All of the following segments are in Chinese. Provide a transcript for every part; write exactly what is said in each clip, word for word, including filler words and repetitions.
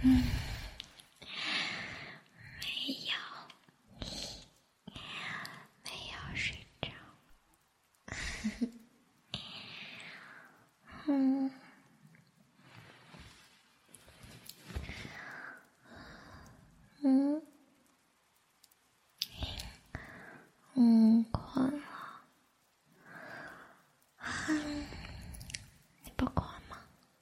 嗯，没有，没有睡着。嗯，嗯，嗯，困了。嗯，你不困吗？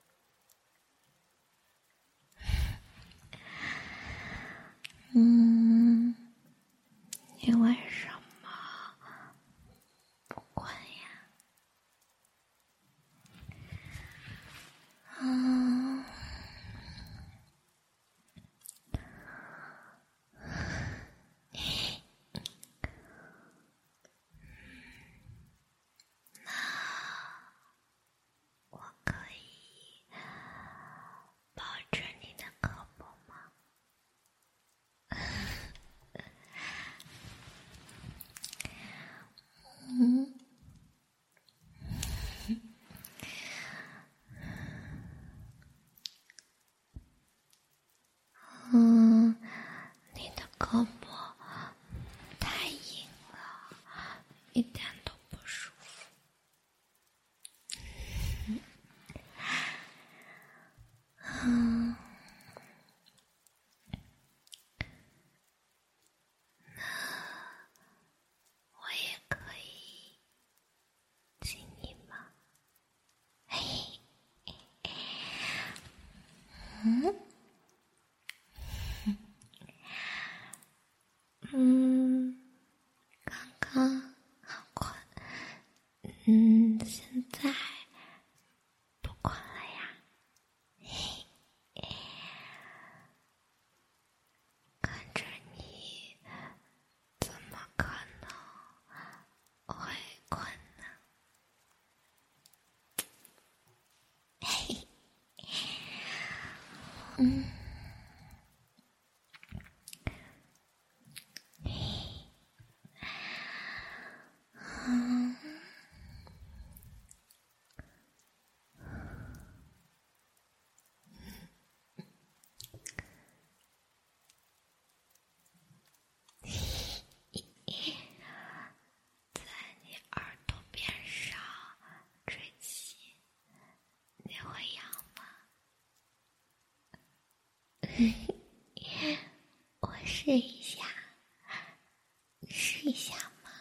嗯，你为什么不困呀？嗯，那我可以抱着你的胳膊吗？嗯，嗯，你的胳膊太硬了，一点都不舒服。嗯，我也可以亲你吗？嘿，嗯，嗯，刚刚好困，嗯，现在不困了呀。嘿，看着你，怎么可能会困呢？嘿，嗯，嗯，在你耳朵边上吹气，你会痒吗？我试一下，试一下嘛。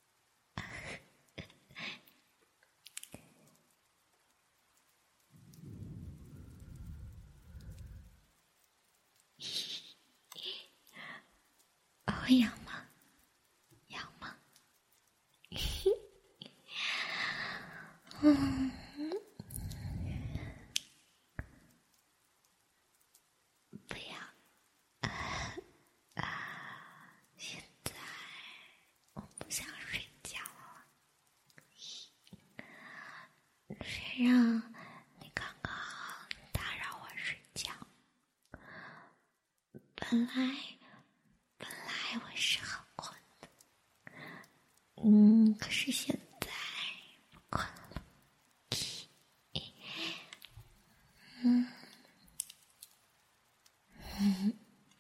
会痒吗？痒吗？嗯，不要。现在我不想睡觉了，谁让你刚刚打扰我睡觉？本来本来我是很困的，嗯，可是现在不困了。嗯嗯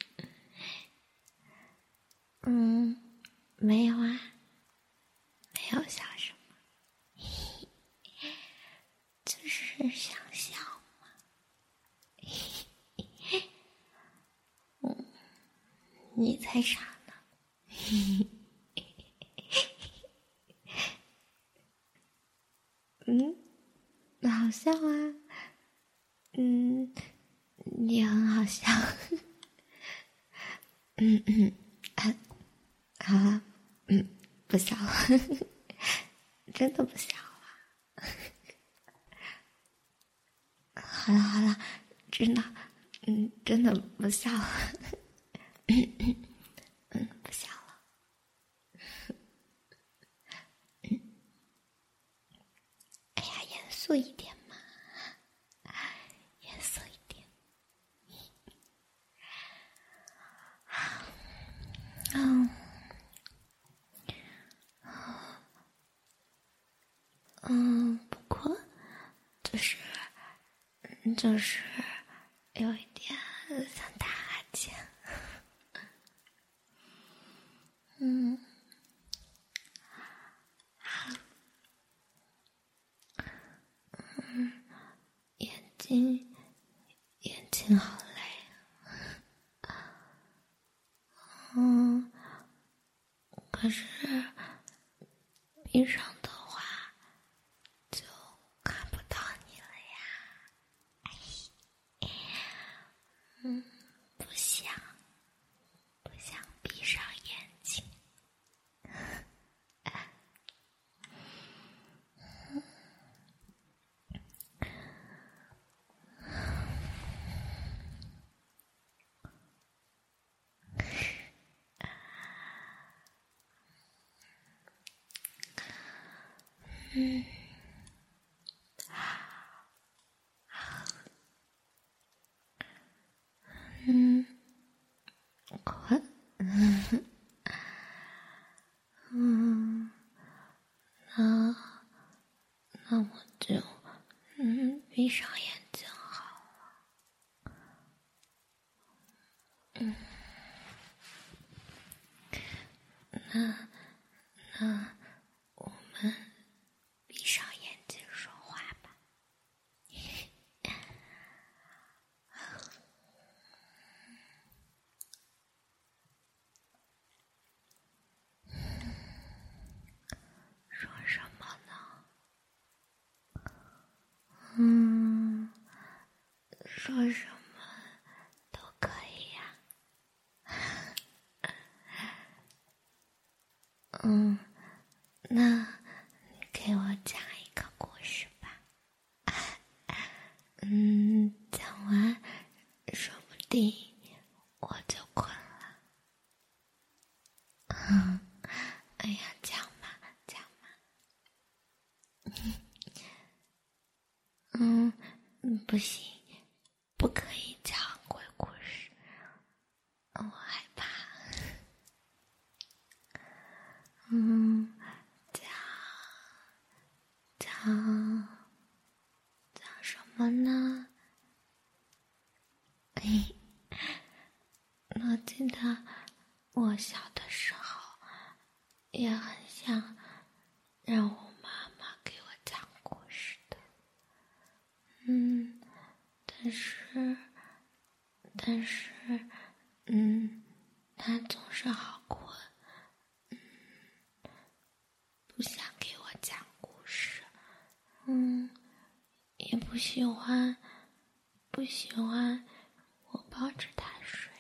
嗯，没有啊，没有想什么，就是想笑嘛。嗯，你才傻呢。嗯，好笑啊。嗯，你很好笑。嗯嗯，啊，好了，嗯，不笑了，真的不笑了。好了好了，真的，嗯，真的不笑了。嗯，不笑了。哎呀，严肃一点嘛，严肃一点。嗯，嗯，不过就是就是有一点想打哈欠。嗯，好，嗯，眼睛，眼睛好累。嗯，可是闭上的话就看不到你了呀。哎，嗯，不想，不想闭上眼睛。嗯，嗯，困，嗯，那那我就嗯闭上眼睛好了。嗯，那那我们闭上眼睛说话吧。说什么呢？嗯，说什么都可以呀。嗯，那你给我讲一个故事吧。嗯，讲完说不定我就困了。嗯，哎呀，讲嘛讲嘛。嗯，不行，不可以讲鬼故事，我害怕。嗯，讲讲讲什么呢？哎，我记得我小的时候也很想让我妈妈给我讲故事的。嗯，但是但是嗯，她总是好困，嗯，不想给我讲故事。嗯，也不喜欢不喜欢我抱着她睡。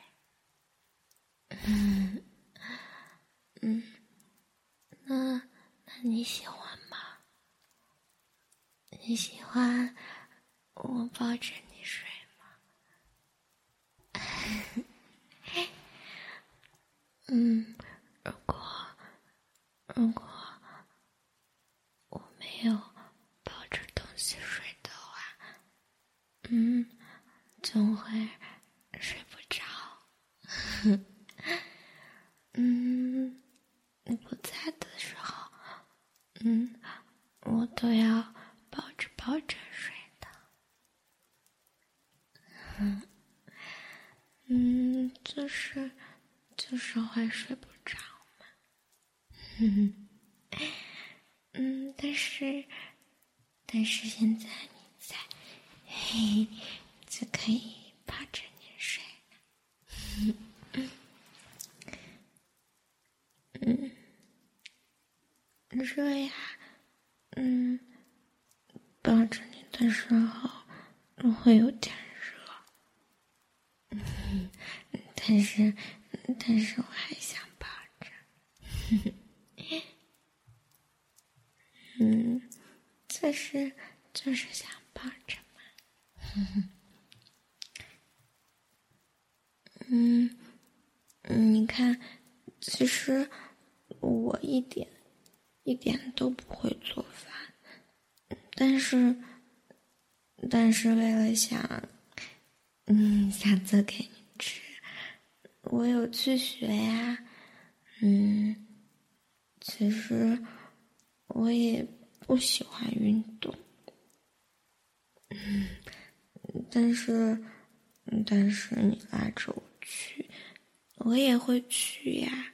嗯嗯，那那你喜欢吗？你喜欢我抱着你睡吗？嗯，如果如果我没有抱着东西睡的话，嗯，总会睡不着。嗯，你不在的时候，嗯，我都要抱着抱着睡的。嗯嗯，就是就是会睡不着嘛。嗯嗯，但是但是现在你在，嘿，就可以抱着你睡。嗯，热呀，嗯，抱着你的时候会有点热。嗯，但是但是我还想抱着。嗯，就是就是想抱着嘛。嗯嗯，你看，其实我一点一点都不会做饭，但是但是为了想嗯想做给你吃，我有去学呀。嗯，其实我也不喜欢运动。嗯，但是但是你拉着我去，我也会去呀。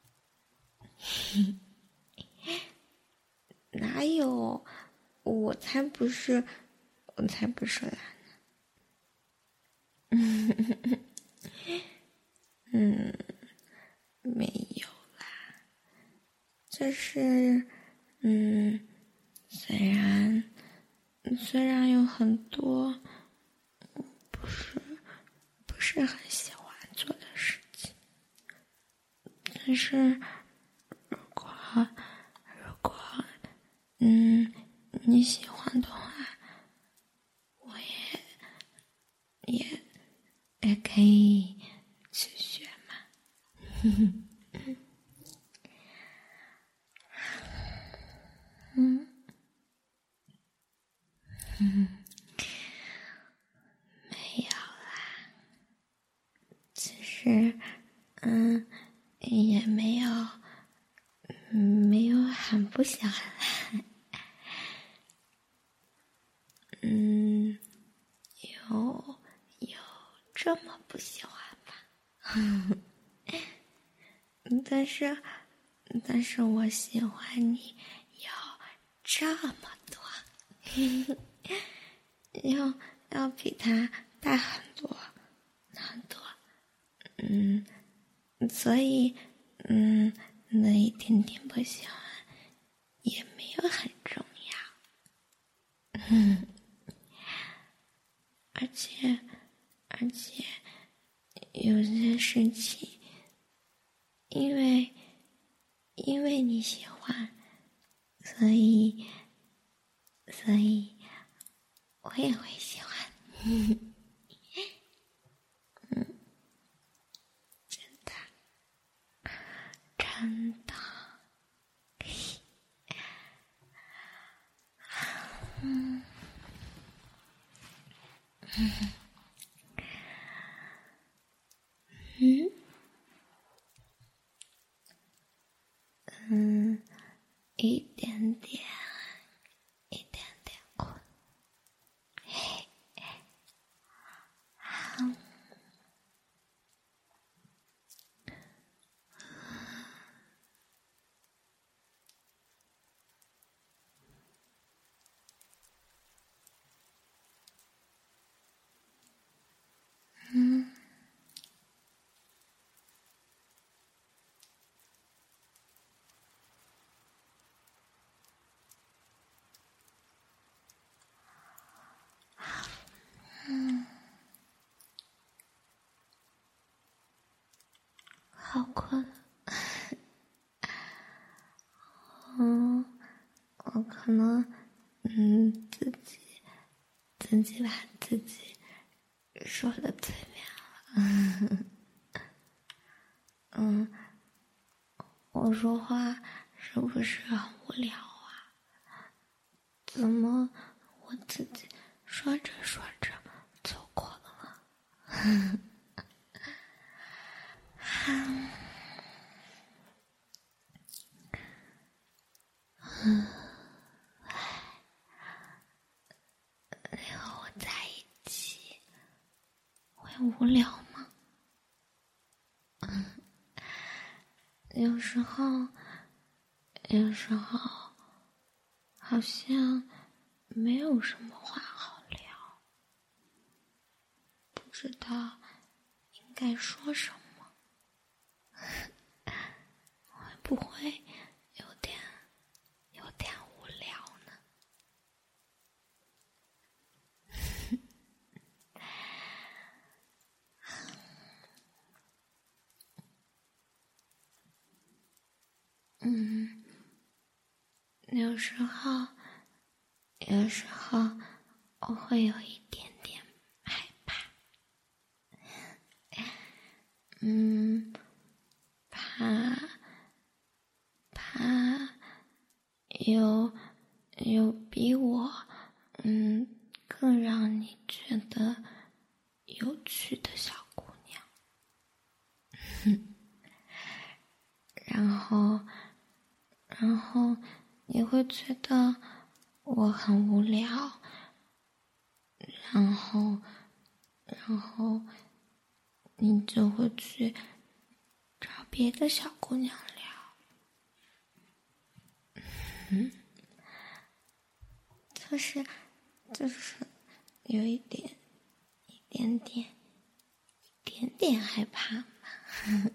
哪有？我才不是，我才不是懒呢。嗯，没有啦。就是，嗯，虽然虽然有很多不是不是很喜欢做的事情，但是如果如果嗯你喜欢的话，我也也也可以去学嘛。嗯嗯，没有啦，其实嗯也没有没有很不喜欢啦。嗯，有有这么不喜欢吧？但是但是我喜欢你有这么多，要要比他大很多很多。嗯，所以嗯那一点点不喜欢也没有很重要。嗯，而且而且有些事情，因为因为你喜欢，所以所以我也会喜欢。嗯，真的真的。嗯嗯嗯嗯，一点点，一点点困。嘿，好。嗯，嗯，好困。嗯，我可能嗯自己自己把自己说的催眠了。嗯，我说话是不是很无聊啊？怎么我自己说着说着就过了？你和我在一起会无聊吗？有时候，有时候好像没有什么话好聊，不知道应该说什么，会不会有点有点无聊呢？嗯，有时候，有时候我会有一点点害怕，嗯，怕怕有有比我嗯更让你觉得有趣的小姑娘，然后然后你会觉得我很无聊，然后然后你就会去找别的小姑娘聊。嗯，就是就是有一点一点点一点点害怕嘛。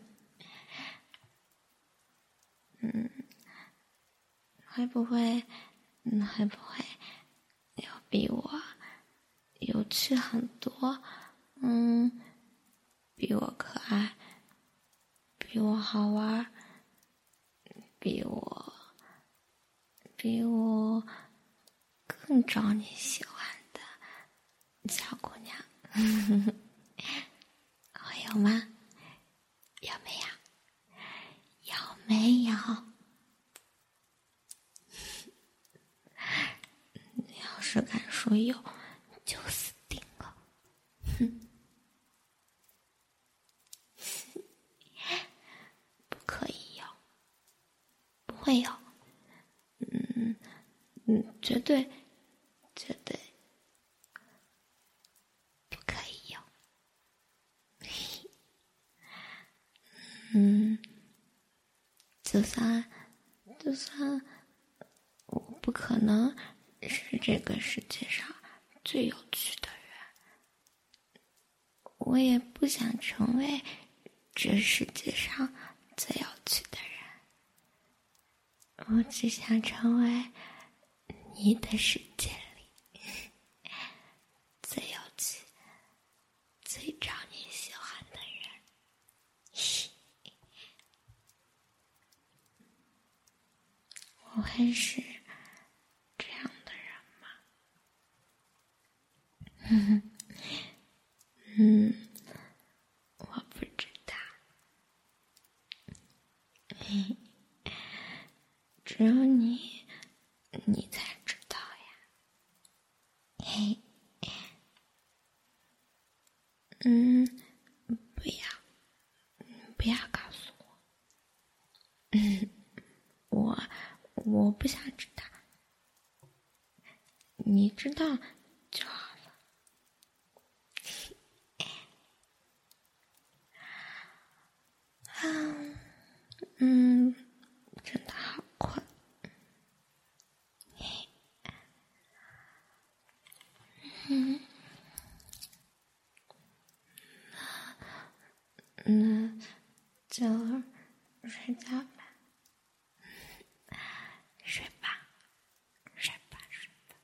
嗯，会不会嗯会不会有比我有趣很多，嗯，比我可爱，比我好玩，比我比我更招你喜欢的小姑娘？会有吗？有没有？有没有？你要是敢说有，就死定了。哼，不可以有，不会有。嗯嗯，绝对绝对不可以有。嗯，就算就算我不可能是这个世界上最有趣的人，我也不想成为这世界上最有趣的人，我只想成为你的世界里最有趣、最招你喜欢的人。我会是这样的人吗？嗯，我不知道。只有你，你才知道呀。嘿，嗯，不要，不要告诉我。嗯，我我不想知道。你知道就好了。啊，嗯，真的好困。嗯，那就睡觉吧，睡吧，睡吧，睡吧。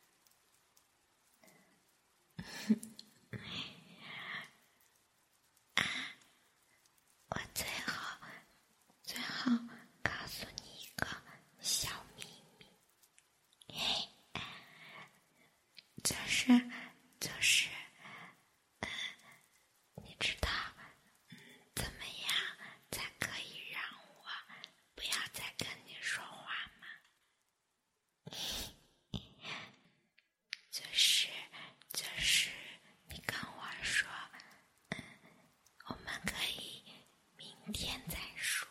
我最后最后告诉你一个小秘密，嘿，就是就是呃你知道嗯怎么样才可以让我不要再跟你说话吗？就是就是你跟我说嗯我们可以明天再说。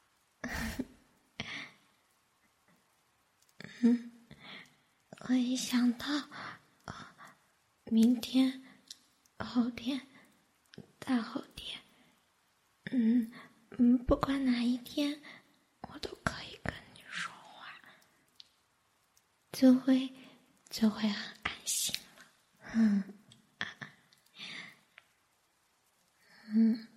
嗯，我一想到呃明天后天大后天嗯嗯不管哪一天我都可以跟你说话，就会就会很安心了。嗯嗯。